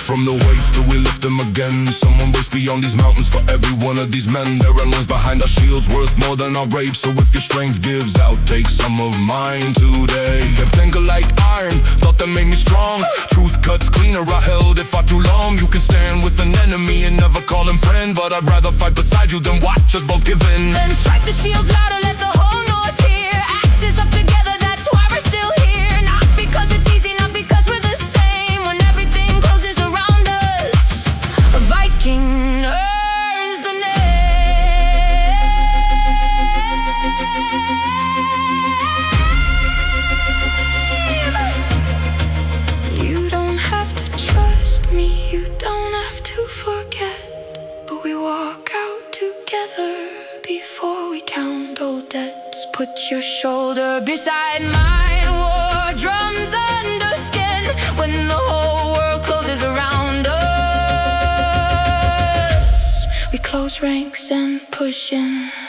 from the weights till we lift them again. Someone waits beyond these mountains for every one of these men. There are loins behind our shields worth more than our rage. So if your strength gives out, take some of mine today. Kept anger like iron, thought that made me strong. Truth cuts cleaner, I held it far too long. You can stand with an enemy and never call him friend, but I'd rather fight beside you than watch us both give in. Then strike the shields louder, let the whole north hear. Axes up together, that's why we're still here. Not because it's easy, not because we're the same. When everything closes around us, a Viking earns the name. You don't have to trust me, you don't have to forget, but we walk out together before we count old debts. Put your shoulder beside mine, war drums under skin. When the whole world closes around us, we close ranks and push in.